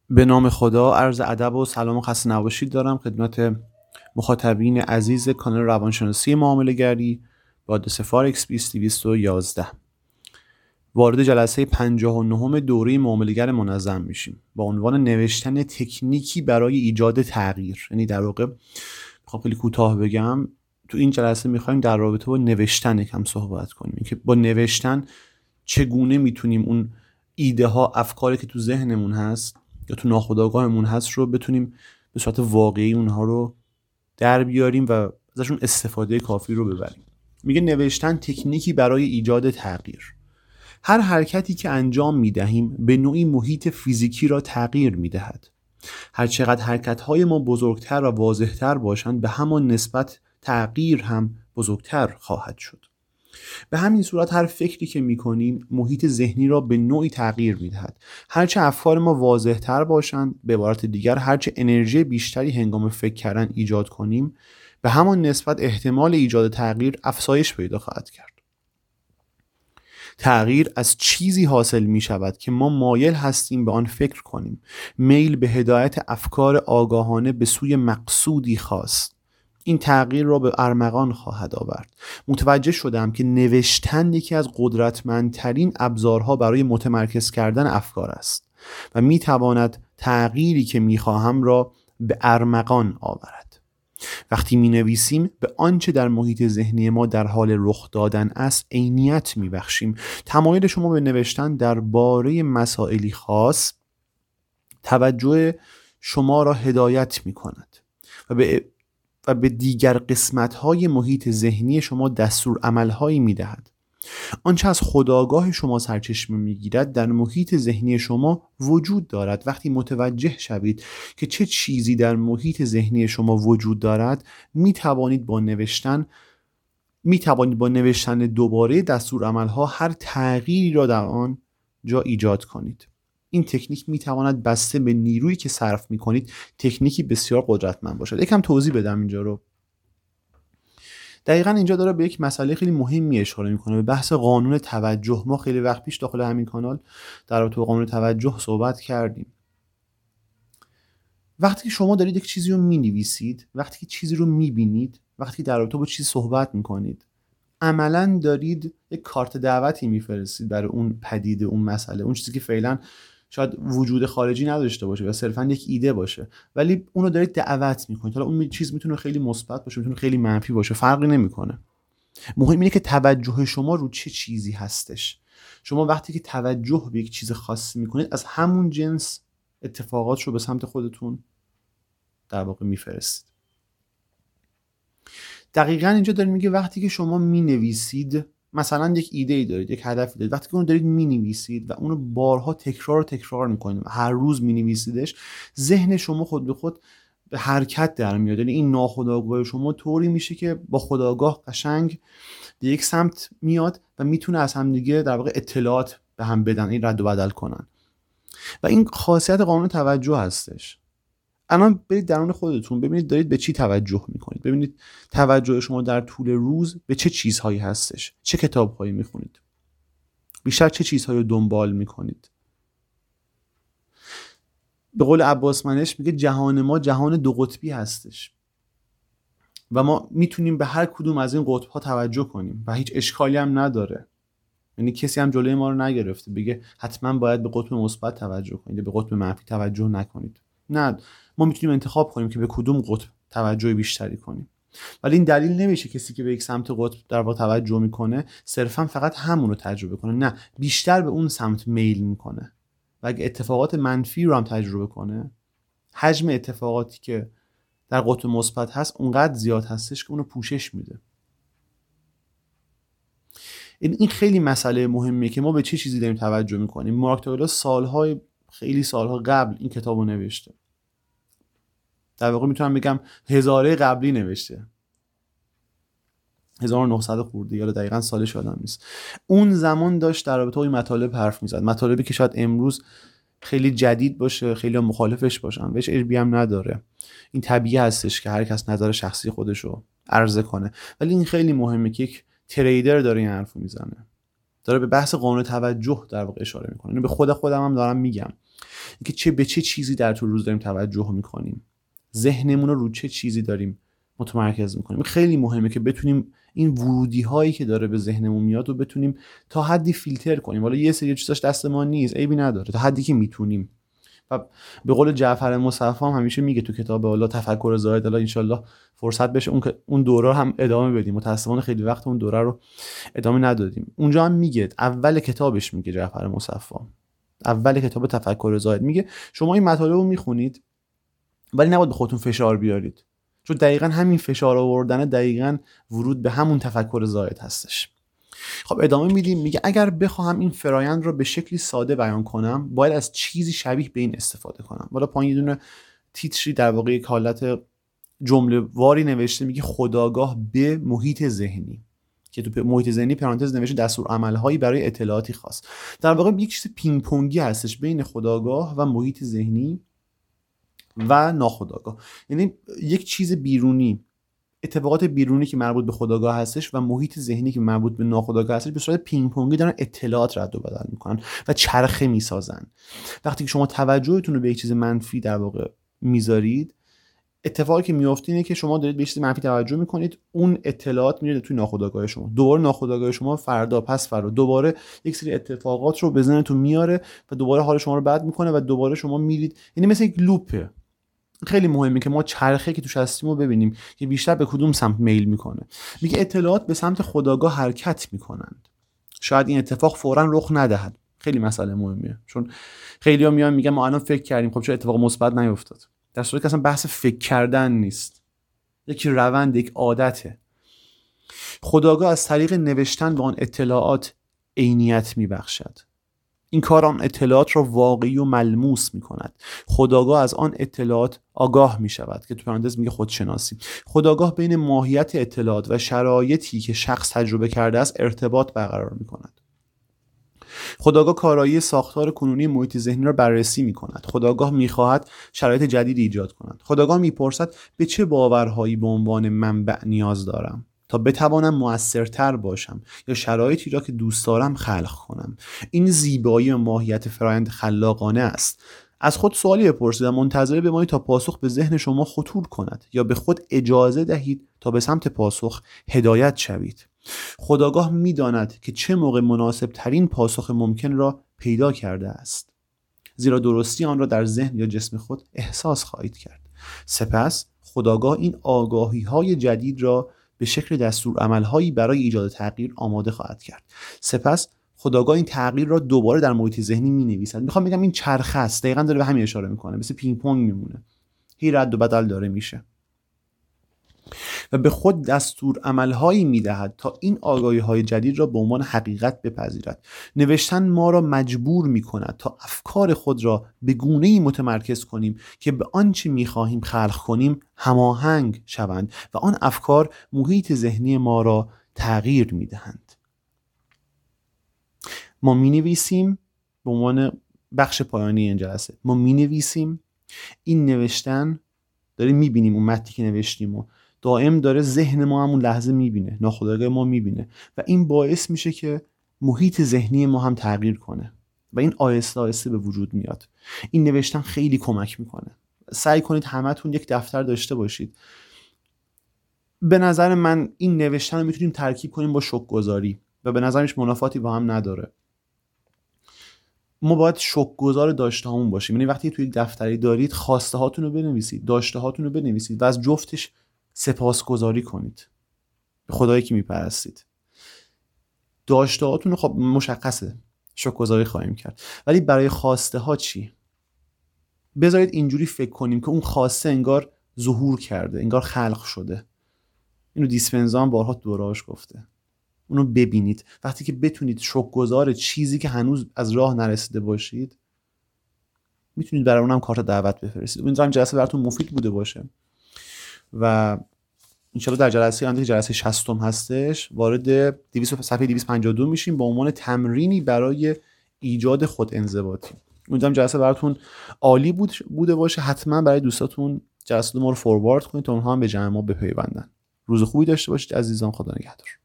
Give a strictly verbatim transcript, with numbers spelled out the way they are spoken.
به نام خدا، عرض ادب و سلام و خسته نباشید دارم خدمت مخاطبین عزیز کانال روانشناسی معامله‌گری با آدرس فارکس بیست دویست و یازده. وارد جلسه پنجاه و نه دوره معامله‌گر منظم میشیم با عنوان نوشتن تکنیکی برای ایجاد تغییر. یعنی در واقع میخوام خیلی کوتاه بگم، تو این جلسه میخوایم در رابطه با نوشتن یکم صحبت کنیم که با نوشتن چگونه میتونیم اون ایده ها، افکاری که تو ذهنمون هست یا تو ناخودآگاهمون هست رو بتونیم به صورت واقعی اونها رو در بیاریم و ازشون استفاده کافی رو ببریم. میگه نوشتن تکنیکی برای ایجاد تغییر. هر حرکتی که انجام میدهیم به نوعی محیط فیزیکی را تغییر میدهد. هر چقدر حرکت‌های ما بزرگتر و واضح‌تر باشند، به همان نسبت تغییر هم بزرگتر خواهد شد. به همین صورت هر فکری که میکنیم محیط ذهنی را به نوعی تغییر میدهد. هرچه افکار ما واضح‌تر باشند، به عبارت دیگر هرچه انرژی بیشتری هنگام فکر کردن ایجاد کنیم، به همان نسبت احتمال ایجاد تغییر افزایش پیدا خواهد کرد. تغییر از چیزی حاصل می شود که ما مایل هستیم به آن فکر کنیم. میل به هدایت افکار آگاهانه به سوی مقصودی خاص این تغییر را به ارمغان خواهد آورد. متوجه شدم که نوشتن یکی از قدرتمندترین ابزارها برای متمرکز کردن افکار است و می تواند تغییری که می خواهم را به ارمغان آورد. وقتی می نویسیم به آنچه در محیط ذهنی ما در حال رخ دادن است عینیت می بخشیم. تمایل شما به نوشتن درباره مسائلی خاص توجه شما را هدایت می کند و به و به دیگر قسمت‌های محیط ذهنی شما دستور عمل‌هایی می‌دهد. آنچه از خودآگاه شما سرچشمه می‌گیرد در محیط ذهنی شما وجود دارد. وقتی متوجه شوید که چه چیزی در محیط ذهنی شما وجود دارد، می‌توانید با نوشتن می‌توانید با نوشتن دوباره دستور عمل‌ها هر تغییری را در آن جا ایجاد کنید. این تکنیک میتواند بسته به نیرویی که صرف میکنید تکنیکی بسیار قدرتمند باشد. یکم توضیح بدم اینجا رو. دقیقاً اینجا داره به یک مسئله خیلی مهمی اشاره میکنه، به بحث قانون توجه. ما خیلی وقت پیش داخل همین کانال در رابطه با قانون توجه صحبت کردیم. وقتی شما دارید یک چیزی رو مینویسید، وقتی که چیزی رو میبینید، وقتی در رابطه با چیزی صحبت میکنید، عملاً دارید یک کارت دعوتی میفرستید برای اون پدیده، اون مسئله، اون چیزی که فعلاً شاید وجود خارجی نداشته باشه و صرفاً یک ایده باشه، ولی اونو دارید دعوت میکنید. حالا اون چیز میتونه خیلی مثبت باشه، میتونه خیلی منفی باشه، فرقی نمیکنه. مهم اینه که توجه شما رو چه چیزی هستش. شما وقتی که توجه به یک چیز خاصی میکنید، از همون جنس اتفاقات رو به سمت خودتون در واقع میفرستید. دقیقاً اینجا داره میگه وقتی که شما مینویسید، مثلا یک ایده ای دارید، یک هدفی دارید، وقتی که اون دارید مینویسید و اونو بارها تکرار و تکرار میکنید، هر روز مینویسیدش، ذهن شما خود به خود به حرکت در میاد. یعنی این ناخودآگاه شما طوری میشه که با خودآگاه قشنگ به یک سمت میاد و میتونه از هم دیگه در واقع اطلاعات به هم بدن، این رد و بدل کنن. و این خاصیت قانون توجه هستش. الان برید درون خودتون ببینید دارید به چی توجه میکنید. ببینید توجه شما در طول روز به چه چیزهایی هستش، چه کتابهایی میخونید، بیشتر چه چیزهایی رو دنبال میکنید. به قول عباس منش میگه جهان ما جهان دو قطبی هستش و ما میتونیم به هر کدوم از این قطبها توجه کنیم و هیچ اشکالی هم نداره. یعنی کسی هم جلوی ما رو نگرفته بگه حتما باید به قطب مثبت توجه کنید، به قطب منفی توجه نکنید. نه، ما میتونیم انتخاب کنیم که به کدوم قطب توجه بیشتری کنیم. ولی این دلیل نمیشه کسی که به یک سمت قطب در واقع توجه میکنه صرفا فقط همون رو تجربه کنه. نه، بیشتر به اون سمت میل میکنه و اگه اتفاقات منفی رو هم تجربه کنه، حجم اتفاقاتی که در قطب مثبت هست اونقدر زیاد هستش که اونو پوشش میده. این خیلی مسئله مهمیه که ما به چه چیزی داریم توجه میکنیم. مارک دوگلاس سالهای خیلی سالها قبل این کتابو نوشته. در واقع میتونم بگم هزاره قبلی نوشته، هزار و نهصد خورده، یا دقیقاً سالش یادم نیست. اون زمان داشت در رابطه با این مطالب حرف میزد، مطالبی که شاید امروز خیلی جدید باشه، خیلی مخالفش باشن، بهش عیبی هم نداره. این طبیعی هستش که هر کس نظر شخصی خودشو عرضه کنه، ولی این خیلی مهمه که یک تریدر داره این حرفو میزنه، داره به بحث قانون توجه در واقع اشاره میکنه. اینو به خود خودم هم دارم میگم. اینکه چه به چه چیزی در طول روز داریم توجه میکنیم، ذهنمون رو رو چه چیزی داریم متمرکز میکنیم. خیلی مهمه که بتونیم این ورودی هایی که داره به ذهنمون میاد رو بتونیم تا حدی فیلتر کنیم. حالا یه سری چیزاش دست ما نیست، عیبی نداره، تا حدی که میتونیم. و به قول جعفر مصطفی هم همیشه میگه تو کتاب والا تفکر زاید، حالا انشالله فرصت بشه اون اون دوره هم ادامه بدیم. متأسفانه خیلی وقت اون دوره رو ادامه ندادیم. اونجا هم میگه، اول کتابش میگه جعفر مصطفی، اول کتاب تفکر زاید میگه شما این مطالب رو میخونید ولی نباید به خودتون فشار بیارید، چون دقیقاً همین فشار آوردن دقیقاً ورود به همون تفکر زاید هستش. خب ادامه میدیم، میگه اگر بخواهم این فرایند رو به شکلی ساده بیان کنم باید از چیزی شبیه به این استفاده کنم. بالا پایین یه دونه تیتری در واقع یک حالت جمله واری نوشته، میگه خودآگاه به محیط ذهنی، که تو محیط ذهنی پرانتز نوشته دستور عملهایی برای اطلاعاتی خاص. در واقع یک چیز پینگ پونگی هستش بین خودآگاه و محیط ذهنی و ناخودآگاه. یعنی یک چیز بیرونی، اتفاقات بیرونی که مربوط به خودآگاه هستش و محیط ذهنی که مربوط به ناخودآگاه هستش به صورت پینگ پونگی دارن اطلاعات رد و بدل میکنن و چرخه میسازن. وقتی که شما توجهتون رو به یک چیز منفی در واقع میذارید، اتفاقی که میفته اینه که شما دارید به یک چیز منفی توجه میکنید، اون اطلاعات میره توی ناخودآگاه شما، دوباره ناخودآگاه شما فردا پس فردا دوباره یک سری اتفاقات رو به ذهنتون میاره و دوباره حال شما رو بد میکنه و دوباره شما میرید. یعنی مثل یک لوپه. خیلی مهمه که ما چرخه که توش هستیم رو ببینیم که بیشتر به کدوم سمت میل میکنه. میگه اطلاعات به سمت خودآگاه حرکت میکنند. شاید این اتفاق فوراً رخ ندهد. خیلی مسئله مهمیه، چون خیلی‌ها میان میگن ما الان فکر کردیم، خب چه اتفاق مثبت نیفتاد، در صورتی که اصلا بحث فکر کردن نیست، یک روند، یک عادته. خودآگاه از طریق نوشتن به آن اطلاعات عینیت میبخشد. این کار آن اطلاعات را واقعی و ملموس می کند. خودآگاه از آن اطلاعات آگاه می شود، که تو پرانتز میگه خودشناسی. خودآگاه بین ماهیت اطلاعات و شرایطی که شخص تجربه کرده است ارتباط برقرار می کند. خودآگاه کارایی ساختار کنونی محیط ذهنی را بررسی می کند. خودآگاه می خواهد شرایط جدید ایجاد کند. خودآگاه می پرسد به چه باورهایی به عنوان منبع نیاز دارم تا بتوانم مؤثرتر باشم یا شرایطی را که دوست دارم خلق کنم. این زیبایی و ماهیت فرایند خلاقانه است. از خود سوالی بپرسید و منتظر بمانید تا پاسخ به ذهن شما خطور کند یا به خود اجازه دهید تا به سمت پاسخ هدایت شوید. خودآگاه می‌داند که چه موقع مناسب ترین پاسخ ممکن را پیدا کرده است، زیرا درستی آن را در ذهن یا جسم خود احساس خواهید کرد. سپس خودآگاه این آگاهی‌های جدید را به شکل دستورالعمل‌هایی برای ایجاد تغییر آماده خواهد کرد. سپس خودآگاه این تغییر را دوباره در محیط ذهنی می‌نویسد. میخوام بگم این چرخه است، دقیقاً داره به همین اشاره میکنه، مثل پینگ پونگ میمونه، هی رد و بدل داره میشه و به خود دستورالعمل‌هایی میدهد تا این آگاهی‌های جدید را به عنوان حقیقت بپذیرد. نوشتن ما را مجبور میکند تا افکار خود را به گونه‌ای متمرکز کنیم که به آنچه میخواهیم خلق کنیم هماهنگ شوند و آن افکار محیط ذهنی ما را تغییر میدهند. ما مینویسیم به عنوان بخش پایانی این جلسه، ما مینویسیم، این نوشتن داریم میبینیم اون متنی که نوشتیم و دائم داره ذهن ما همون لحظه میبینه، ناخودآگاه ما میبینه و این باعث میشه که محیط ذهنی ما هم تغییر کنه و این آهسته آهسته به وجود میاد. این نوشتن خیلی کمک میکنه. سعی کنید همتون یک دفتر داشته باشید. به نظر من این نوشتن رو میتونیم ترکیب کنیم با شکرگزاری و به نظرش منافاتی با هم نداره. ما باید شکرگزار داشته هامون باشیم. یعنی وقتی توی یک دفتری دارید خواسته هاتون رو بنویسید، داشته هاتون رو بنویسید و از جفتش سپاسگزاری کنید به خدایی که میپرستید. داشته هاتون رو خب مشخصه شکرگزاری خواهیم کرد، ولی برای خواسته ها چی؟ بذارید اینجوری فکر کنیم که اون خواسته انگار ظهور کرده، انگار خلق شده. اینو دیسپنزا هم بارها دوراش گفته. اونو ببینید. وقتی که بتونید شکرگزار چیزی که هنوز از راه نرسیده باشید، میتونید برای اونم کارت دعوت بفرستید. امیدوارم جلسه براتون مفید بوده باشه و انشالله در جلسه آینده که جلسه شصتم هستش وارد دویست صفحه دویست و پنجاه و دو میشیم با عنوان تمرینی برای ایجاد خود انضباطی. امیدوارم جلسه براتون عالی بود بوده باشه. حتما برای دوستاتون جلسه ما رو فوروارد کنید تا اونها هم به جمع ما بپیوندن. روز خوبی داشته باشید عزیزان. خدا نگهدار.